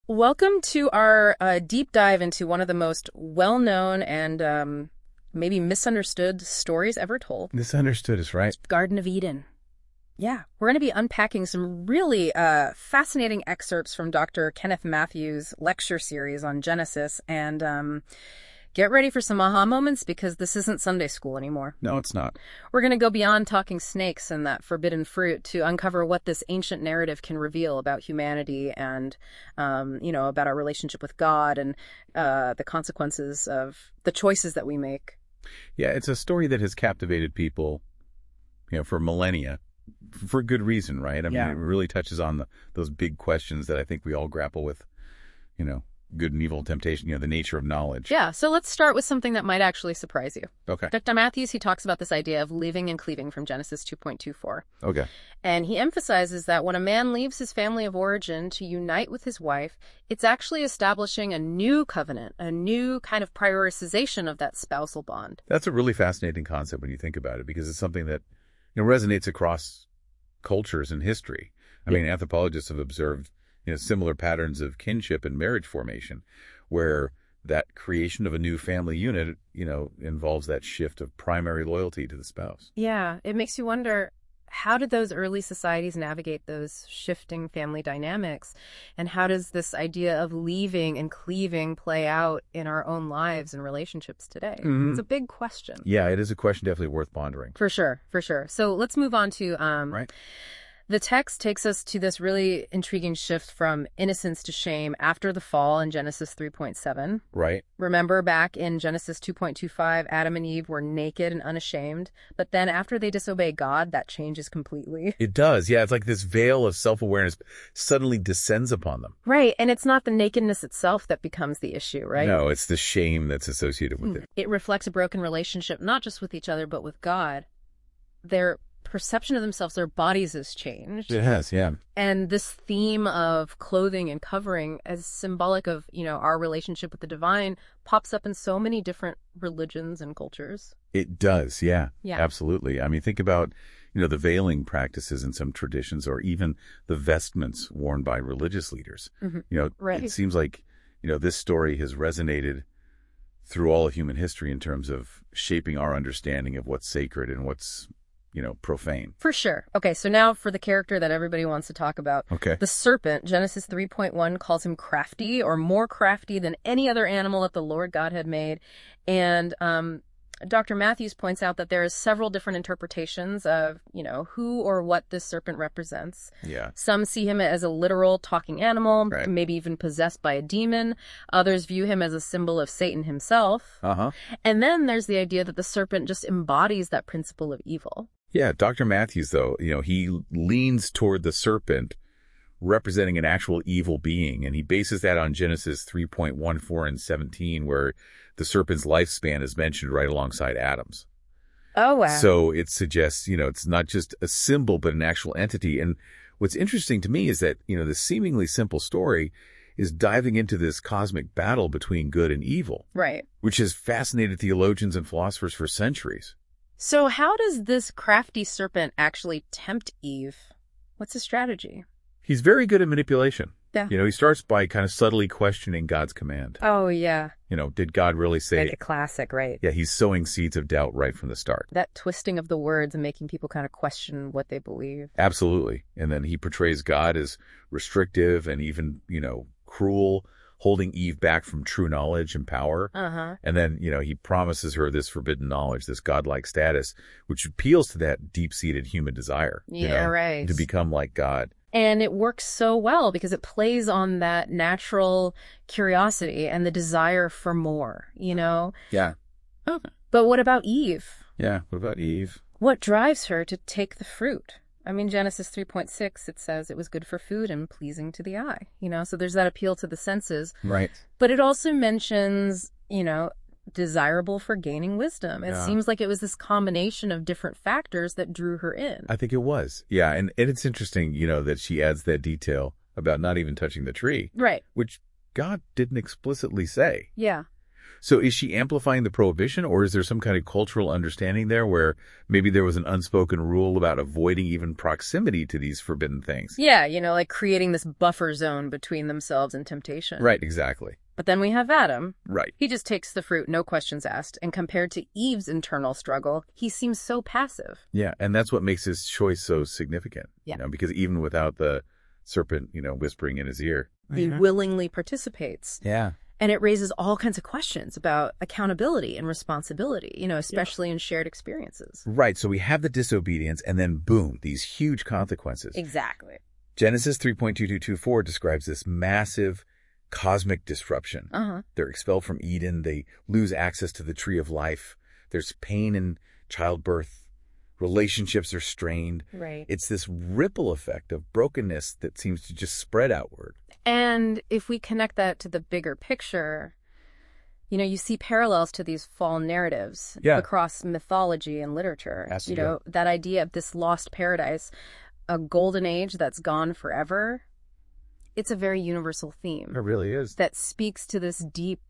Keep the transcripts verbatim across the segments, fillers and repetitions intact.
Welcome to our uh, deep dive into one of the most well-known and um, maybe misunderstood stories ever told. Misunderstood is right. Garden of Eden. Yeah, we're going to be unpacking some really uh, fascinating excerpts from Doctor Kenneth Mathews' lecture series on Genesis. And um, get ready for some aha moments because this isn't Sunday school anymore. No, it's not. We're going to go beyond talking snakes and that forbidden fruit to uncover what this ancient narrative can reveal about humanity and, um, you know, about our relationship with God and uh, the consequences of the choices that we make. Yeah, it's a story that has captivated people, you know, for millennia, for good reason, right? I mean, Yeah. it really touches on the, those big questions that I think we all grapple with, you know, good and evil, temptation, you know, the nature of knowledge. Yeah, so let's start with something that might actually surprise you. Okay. Doctor Mathews, he talks about this idea of leaving and cleaving from Genesis two point two four. Okay. And he emphasizes that when a man leaves his family of origin to unite with his wife, it's actually establishing a new covenant, a new kind of prioritization of that spousal bond. That's a really fascinating concept when you think about it, because it's something that, you know, resonates across cultures and history. I mean, anthropologists have observed, you know, similar patterns of kinship and marriage formation, where that creation of a new family unit, you know, involves that shift of primary loyalty to the spouse. Yeah, it makes you wonder, how did those early societies navigate those shifting family dynamics? And how does this idea of leaving and cleaving play out in our own lives and relationships today? Mm-hmm. It's a big question. Yeah, it is a question definitely worth pondering. For sure, for sure. So let's move on to... Um, Right. The text takes us to this really intriguing shift from innocence to shame after the fall in Genesis three point seven. Right. Remember back in Genesis two point two five, Adam and Eve were naked and unashamed. But then after they disobey God, that changes completely. It does. Yeah, it's like this veil of self-awareness suddenly descends upon them. Right. And it's not the nakedness itself that becomes the issue, right? No, it's the shame that's associated with it. It reflects a broken relationship, not just with each other, but with God. Their perception of themselves, their bodies has changed. It has, yeah. And this theme of clothing and covering as symbolic of, you know, our relationship with the divine pops up in so many different religions and cultures. It does, yeah. Yeah. Absolutely. I mean, think about, you know, the veiling practices in some traditions, or even the vestments worn by religious leaders. Mm-hmm. You know, Right. It seems like, you know, this story has resonated through all of human history in terms of shaping our understanding of what's sacred and what's, you know, profane. For sure. Okay, so now for the character that everybody wants to talk about. Okay. The serpent, Genesis three point one calls him crafty, or more crafty than any other animal that the Lord God had made. And um, Doctor Mathews points out that there are several different interpretations of, you know, who or what this serpent represents. Yeah. Some see him as a literal talking animal, Right. maybe even possessed by a demon. Others view him as a symbol of Satan himself. Uh-huh. And then there's the idea that the serpent just embodies that principle of evil. Yeah, Doctor Mathews, though, you know, he leans toward the serpent representing an actual evil being, and he bases that on Genesis three point one four and seventeen, where the serpent's lifespan is mentioned right alongside Adam's. Oh, wow. So it suggests, you know, it's not just a symbol, but an actual entity. And what's interesting to me is that, you know, this seemingly simple story is diving into this cosmic battle between good and evil, Right. which has fascinated theologians and philosophers for centuries. So how does this crafty serpent actually tempt Eve? What's his strategy? He's very good at manipulation. Yeah. You know, he starts by kind of subtly questioning God's command. Oh, yeah. You know, did God really say? Like a classic, right? Yeah, he's sowing seeds of doubt right from the start. That twisting of the words and making people kind of question what they believe. Absolutely. And then he portrays God as restrictive and even, you know, cruel, holding Eve back from true knowledge and power. Uh-huh. And then, you know, he promises her this forbidden knowledge, this godlike status, which appeals to that deep-seated human desire. you Yeah, know, right. To become like God. And it works so well because it plays on that natural curiosity and the desire for more, you know? Yeah. Okay. But what about Eve? Yeah. What about Eve? What drives her to take the fruit? I mean, Genesis three point six, it says it was good for food and pleasing to the eye, you know? So there's that appeal to the senses. Right. But it also mentions, you know, desirable for gaining wisdom. It Yeah. seems like it was this combination of different factors that drew her in. I think it was. Yeah. And, and it's interesting, you know, that she adds that detail about not even touching the tree, Right. which God didn't explicitly say. Yeah. So is she amplifying the prohibition, or is there some kind of cultural understanding there where maybe there was an unspoken rule about avoiding even proximity to these forbidden things? Yeah, you know, like creating this buffer zone between themselves and temptation. Right, exactly. But then we have Adam. Right. He just takes the fruit, no questions asked. And compared to Eve's internal struggle, he seems so passive. Yeah, and that's what makes his choice so significant. Yeah. You know, because even without the serpent, you know, whispering in his ear. He mm-hmm. willingly participates. Yeah. And it raises all kinds of questions about accountability and responsibility, you know, especially yeah. in shared experiences. Right. So we have the disobedience and then boom, these huge consequences. Exactly. Genesis three point two two two four describes this massive cosmic disruption. Uh-huh. They're expelled from Eden. They lose access to the tree of life. There's pain in childbirth. Relationships are strained. Right. It's this ripple effect of brokenness that seems to just spread outward. And if we connect that to the bigger picture, you know, you see parallels to these fall narratives yeah. across mythology and literature. Absolutely. You know, that idea of this lost paradise, a golden age that's gone forever. It's a very universal theme. It really is. That speaks to this deep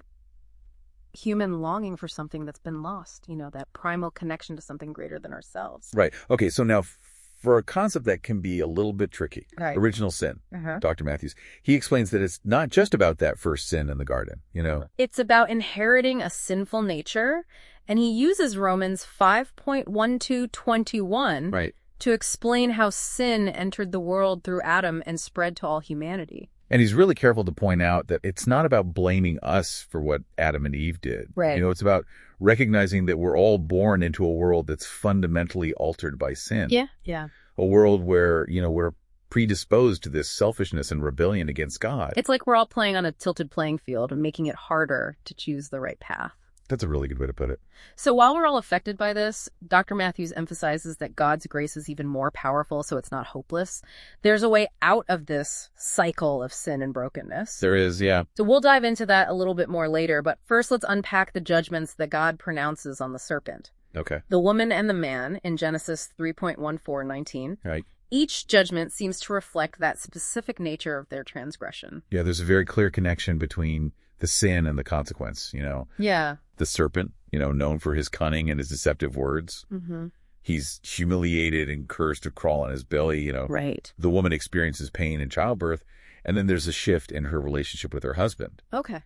human longing for something that's been lost, you know, that primal connection to something greater than ourselves. Right. Okay, so now for a concept that can be a little bit tricky, right. original sin, uh-huh. Doctor Matthews, he explains that it's not just about that first sin in the garden, you know. It's about inheriting a sinful nature, and he uses Romans five point one two twenty-one right. to explain how sin entered the world through Adam and spread to all humanity. And he's really careful to point out that it's not about blaming us for what Adam and Eve did. Right. You know, it's about recognizing that we're all born into a world that's fundamentally altered by sin. Yeah, yeah. A world where, you know, we're predisposed to this selfishness and rebellion against God. It's like we're all playing on a tilted playing field and making it harder to choose the right path. That's a really good way to put it. So while we're all affected by this, Doctor Matthews emphasizes that God's grace is even more powerful, so it's not hopeless. There's a way out of this cycle of sin and brokenness. There is, yeah. So we'll dive into that a little bit more later, but first let's unpack the judgments that God pronounces on the serpent. Okay. The woman and the man in Genesis three point one four nineteen. Right. Each judgment seems to reflect that specific nature of their transgression. Yeah, there's a very clear connection between the sin and the consequence, you know. Yeah. The serpent, you know, known for his cunning and his deceptive words. Mm-hmm. He's humiliated and cursed to crawl on his belly, you know. Right. The woman experiences pain in childbirth, and then there's a shift in her relationship with her husband. Okay.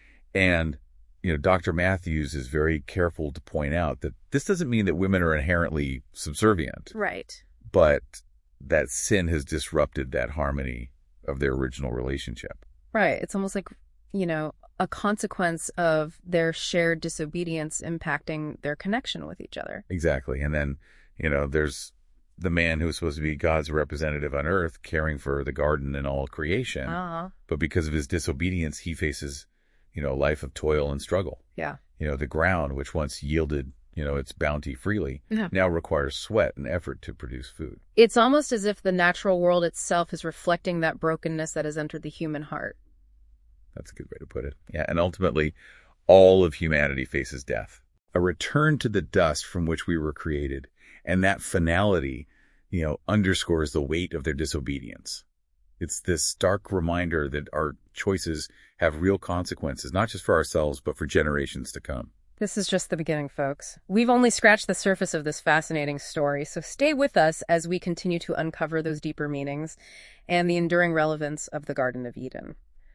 And, you know, Doctor Matthews is very careful to point out that this doesn't mean that women are inherently subservient. Right. But that sin has disrupted that harmony of their original relationship. Right. It's almost like, you know, a consequence of their shared disobedience impacting their connection with each other. Exactly. And then, you know, there's the man who's supposed to be God's representative on earth, caring for the garden and all creation. Uh-huh. But because of his disobedience, he faces, you know, a life of toil and struggle. Yeah. You know, the ground, which once yielded, you know, its bounty freely, yeah. now requires sweat and effort to produce food. It's almost as if the natural world itself is reflecting that brokenness that has entered the human heart. That's a good way to put it. Yeah, and ultimately, all of humanity faces death, a return to the dust from which we were created. And that finality, you know, underscores the weight of their disobedience. It's this stark reminder that our choices have real consequences, not just for ourselves, but for generations to come. This is just the beginning, folks. We've only scratched the surface of this fascinating story, so stay with us as we continue to uncover those deeper meanings and the enduring relevance of the Garden of Eden.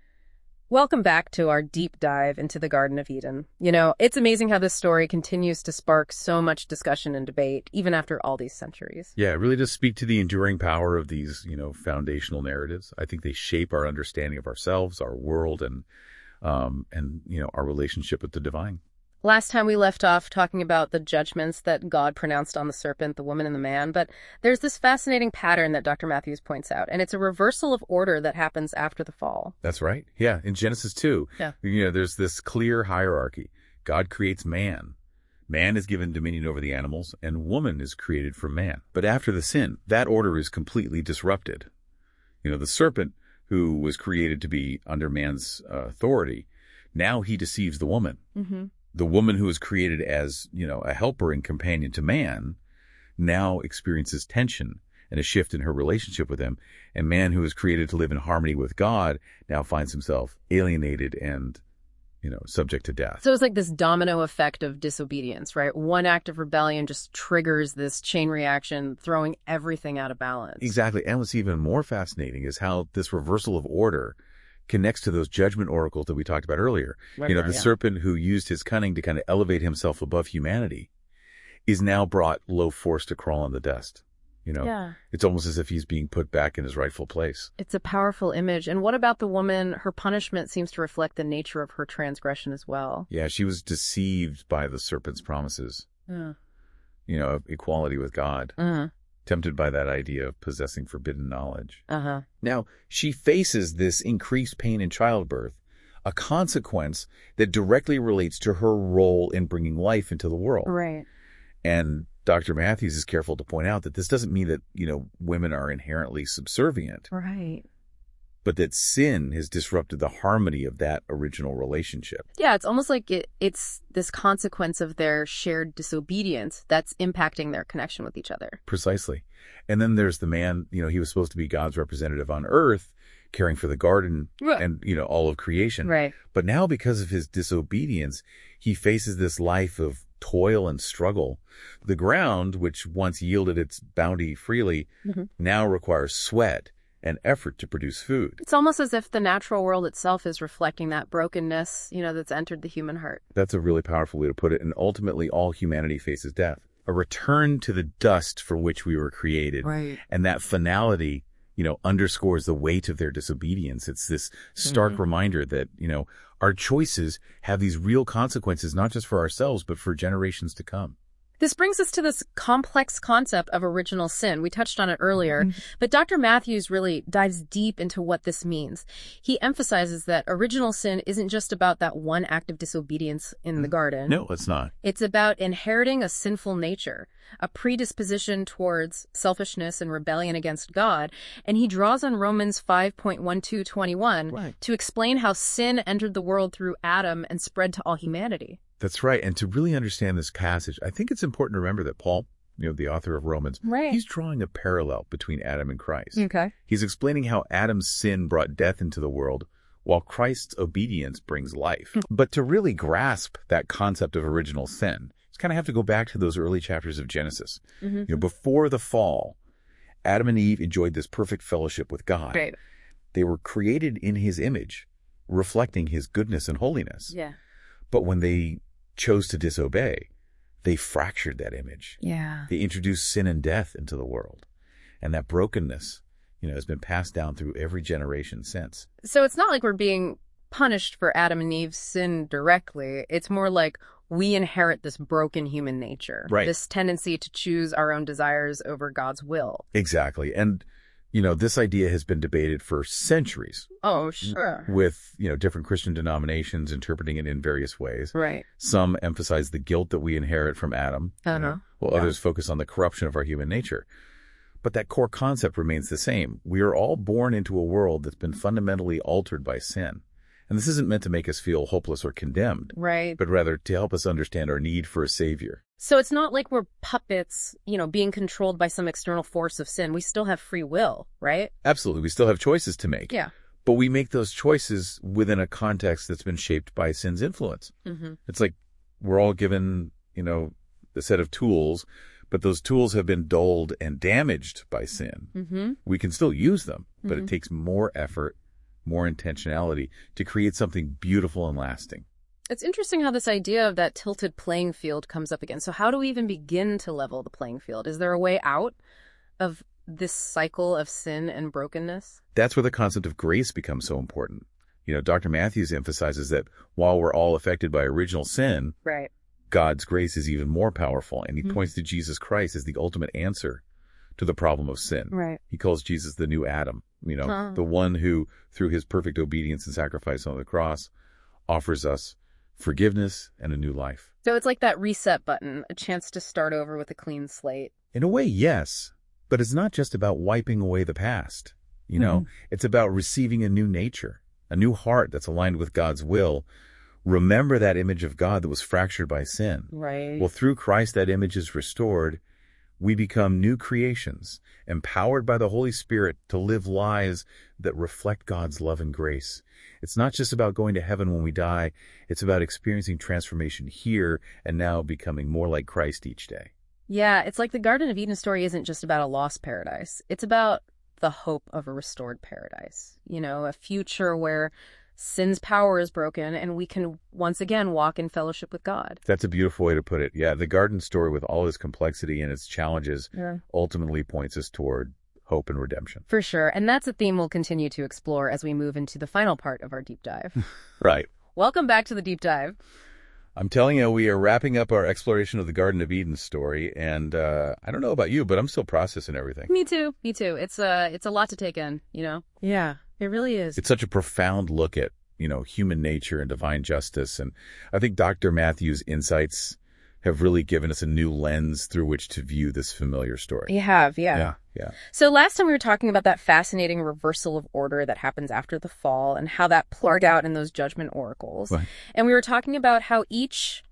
Welcome back to our deep dive into the Garden of Eden. You know, it's amazing how this story continues to spark so much discussion and debate, even after all these centuries. Yeah, it really does speak to the enduring power of these, you know, foundational narratives. I think they shape our understanding of ourselves, our world, and, um, and you know, our relationship with the divine. Last time we left off talking about the judgments that God pronounced on the serpent, the woman, and the man, but there's this fascinating pattern that Doctor Matthews points out, and it's a reversal of order that happens after the fall. That's right. Yeah, in Genesis two, yeah. you know, there's this clear hierarchy. God creates man. Man is given dominion over the animals, and woman is created from man. But after the sin, that order is completely disrupted. You know, the serpent, who was created to be under man's uh, authority, now he deceives the woman. Mm-hmm. The woman who was created as, you know, a helper and companion to man now experiences tension and a shift in her relationship with him. And man who was created to live in harmony with God now finds himself alienated and you know, subject to death. So it's like this domino effect of disobedience, right? One act of rebellion just triggers this chain reaction, throwing everything out of balance. Exactly. And what's even more fascinating is how this reversal of order connects to those judgment oracles that we talked about earlier. Right, you know, right, the yeah. serpent who used his cunning to kind of elevate himself above humanity is now brought low force to crawl in the dust. You know, Yeah. it's almost as if he's being put back in his rightful place. It's a powerful image. And what about the woman? Her punishment seems to reflect the nature of her transgression as well. Yeah, she was deceived by the serpent's promises, Yeah. you know, of equality with God, Uh-huh. tempted by that idea of possessing forbidden knowledge. Uh-huh. Now, she faces this increased pain in childbirth, a consequence that directly relates to her role in bringing life into the world. Right. And Doctor Matthews is careful to point out that this doesn't mean that, you know, women are inherently subservient, Right. but that sin has disrupted the harmony of that original relationship. Yeah, it's almost like it, it's this consequence of their shared disobedience that's impacting their connection with each other. Precisely. And then there's the man, you know, he was supposed to be God's representative on earth, caring for the garden Right. and, you know, all of creation. Right. But now because of his disobedience, he faces this life of toil and struggle. The ground, which once yielded its bounty freely, Mhm. now requires sweat and effort to produce food. It's almost as if the natural world itself is reflecting that brokenness, you know, that's entered the human heart. That's a really powerful way to put it. And ultimately, all humanity faces death, a return to the dust for which we were created. Right. And that finality, you know, underscores the weight of their disobedience. It's this stark Mm-hmm. reminder that, you know, our choices have these real consequences, not just for ourselves, but for generations to come. This brings us to this complex concept of original sin. We touched on it earlier, but Doctor Matthews really dives deep into what this means. He emphasizes that original sin isn't just about that one act of disobedience in the garden. No, it's not. It's about inheriting a sinful nature, a predisposition towards selfishness and rebellion against God. And he draws on Romans five point one two twenty-one Right. to explain how sin entered the world through Adam and spread to all humanity. That's right. And to really understand this passage, I think it's important to remember that Paul, you know, the author of Romans, Right. he's drawing a parallel between Adam and Christ. Okay. He's explaining how Adam's sin brought death into the world, while Christ's obedience brings life. But to really grasp that concept of original sin, you kind of have to go back to those early chapters of Genesis. Mm-hmm. You know, before the fall, Adam and Eve enjoyed this perfect fellowship with God. Right. They were created in his image, reflecting his goodness and holiness. Yeah. But when they chose to disobey, they fractured that image. Yeah. They introduced sin and death into the world. And that brokenness, you know, has been passed down through every generation since. So it's not like we're being punished for Adam and Eve's sin directly. It's more like we inherit this broken human nature. Right. This tendency to choose our own desires over God's will. Exactly. And, you know, this idea has been debated for centuries Oh, sure. with, you know, different Christian denominations interpreting it in various ways. Right. Some emphasize the guilt that we inherit from Adam, I you know. while Yeah. others focus on the corruption of our human nature. But that core concept remains the same. We are all born into a world that's been fundamentally altered by sin. And this isn't meant to make us feel hopeless or condemned, Right. but rather to help us understand our need for a savior. So it's not like we're puppets, you know, being controlled by some external force of sin. We still have free will, right? Absolutely. We still have choices to make. Yeah. But we make those choices within a context that's been shaped by sin's influence. Mm-hmm. It's like we're all given, you know, a set of tools, but those tools have been dulled and damaged by sin. Mm-hmm. We can still use them, but Mhm. it takes more effort, more intentionality to create something beautiful and lasting. It's interesting how this idea of that tilted playing field comes up again. So how do we even begin to level the playing field? Is there a way out of this cycle of sin and brokenness? That's where the concept of grace becomes so important. You know, Doctor Matthews emphasizes that while we're all affected by original sin, Right. God's grace is even more powerful, and he Mhm. points to Jesus Christ as the ultimate answer to the problem of sin. Right. He calls Jesus the new Adam, you know, Huh. the one who, through his perfect obedience and sacrifice on the cross, offers us forgiveness and a new life. So it's like that reset button, a chance to start over with a clean slate. In a way, yes, but it's not just about wiping away the past. You know, Mhm. it's about receiving a new nature, a new heart that's aligned with God's will. Remember that image of God that was fractured by sin. Right. Well, through Christ, that image is restored. we become new creations, empowered by the Holy Spirit to live lives that reflect God's love and grace. It's not just about going to heaven when we die. It's about experiencing transformation here and now, becoming more like Christ each day. Yeah, it's like the Garden of Eden story isn't just about a lost paradise. It's about the hope of a restored paradise. You know, a future where sin's power is broken and we can once again walk in fellowship with God. That's a beautiful way to put it. Yeah, the garden story, with all its complexity and its challenges, Yeah. ultimately points us toward hope and redemption. For sure. And that's a theme we'll continue to explore as we move into the final part of our deep dive. Right. Welcome back to the deep dive. I'm telling you, we are wrapping up our exploration of the Garden of Eden story, and uh, I don't know about you, but I'm still processing everything. Me too. Me too. It's uh, it's a lot to take in, you know? Yeah, it really is. It's such a profound look at, you know, human nature and divine justice, and I think Doctor Matthews' insights have really given us a new lens through which to view this familiar story. You have, yeah. Yeah, yeah. So last time we were talking about that fascinating reversal of order that happens after the fall and how that played out in those judgment oracles. Right. And we were talking about how each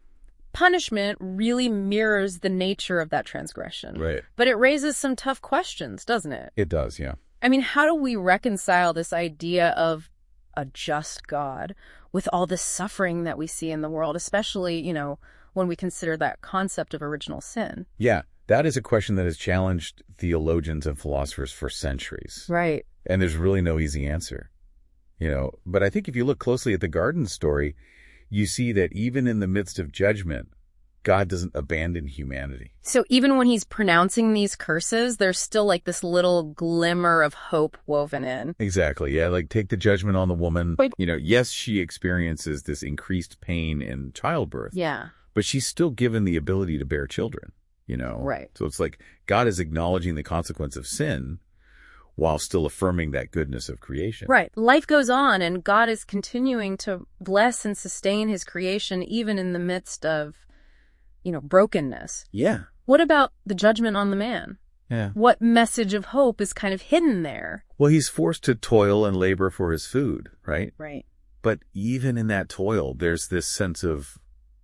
punishment really mirrors the nature of that transgression. Right. But it raises some tough questions, doesn't it? It does, yeah. I mean, how do we reconcile this idea of a just God with all this suffering that we see in the world, especially, you know, when we consider that concept of original sin? Yeah, that is a question that has challenged theologians and philosophers for centuries. Right. And there's really no easy answer, you know. But I think if you look closely at the garden story, you see that even in the midst of judgment, God doesn't abandon humanity. So even when he's pronouncing these curses, there's still like this little glimmer of hope woven in. Exactly. Yeah. Like, take the judgment on the woman. But- You know, yes, she experiences this increased pain in childbirth. Yeah. But she's still given the ability to bear children, you know? Right. So it's like God is acknowledging the consequence of sin while still affirming that goodness of creation. Right. Life goes on, and God is continuing to bless and sustain his creation even in the midst of, you know, brokenness. Yeah. What about the judgment on the man? Yeah. What message of hope is kind of hidden there? Well, he's forced to toil and labor for his food, right? Right. But even in that toil, there's this sense of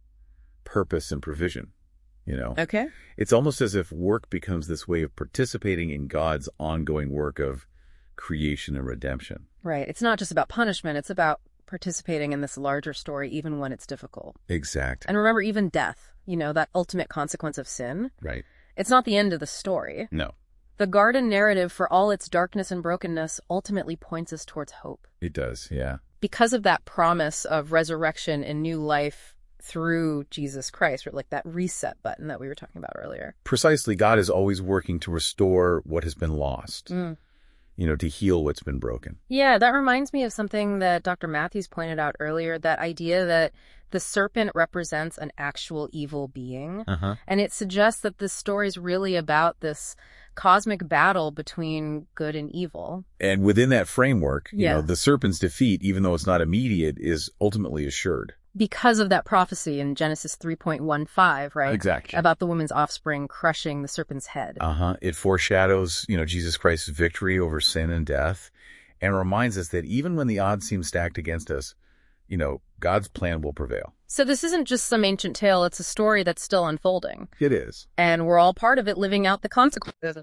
purpose and provision, you know? Okay. It's almost as if work becomes this way of participating in God's ongoing work of creation and redemption. Right. It's not just about punishment. It's about participating in this larger story, even when it's difficult. Exact. And remember, even death, you know, that ultimate consequence of sin, Right. it's not the end of the story. No, The garden narrative, for all its darkness and brokenness, ultimately points us towards hope. it does. Yeah. Because of that promise of resurrection and new life through Jesus Christ, or like that reset button that we were talking about earlier. Precisely. God is always working to restore what has been lost, Mm. you know, to heal what's been broken. Yeah, that reminds me of something that Doctor Matthews pointed out earlier, that idea that the serpent represents an actual evil being. Uh-huh. And it suggests that this story is really about this cosmic battle between good and evil. And within that framework, you Yeah. know, the serpent's defeat, even though it's not immediate, is ultimately assured. Because of that prophecy in Genesis three point one five, right? Exactly. About the woman's offspring crushing the serpent's head. Uh-huh. It foreshadows, you know, Jesus Christ's victory over sin and death, and reminds us that even when the odds seem stacked against us, you know, God's plan will prevail. So this isn't just some ancient tale, it's a story that's still unfolding. It is. And we're all part of it, living out the consequences.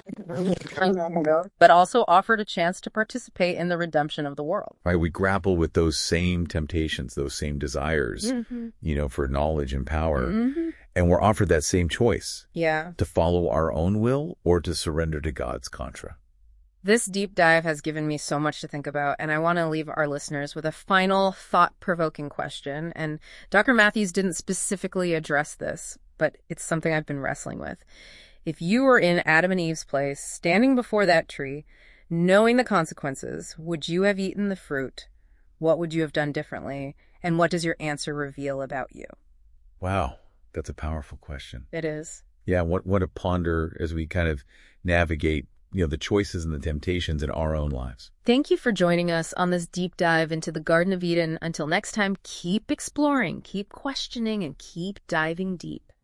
But also offered a chance to participate in the redemption of the world. Right? We grapple with those same temptations, those same desires, Mm-hmm. you know, for knowledge and power. Mm-hmm. And we're offered that same choice, Yeah. to follow our own will or to surrender to God's contra. This deep dive has given me so much to think about, and I want to leave our listeners with a final thought-provoking question. And Doctor Matthews didn't specifically address this, but it's something I've been wrestling with. If you were in Adam and Eve's place, standing before that tree, knowing the consequences, would you have eaten the fruit? What would you have done differently? And what does your answer reveal about you? Wow. That's a powerful question. It is. Yeah. What, what to ponder as we kind of navigate, you know, the choices and the temptations in our own lives. Thank you for joining us on this deep dive into the Garden of Eden. Until next time, keep exploring, keep questioning, and keep diving deep.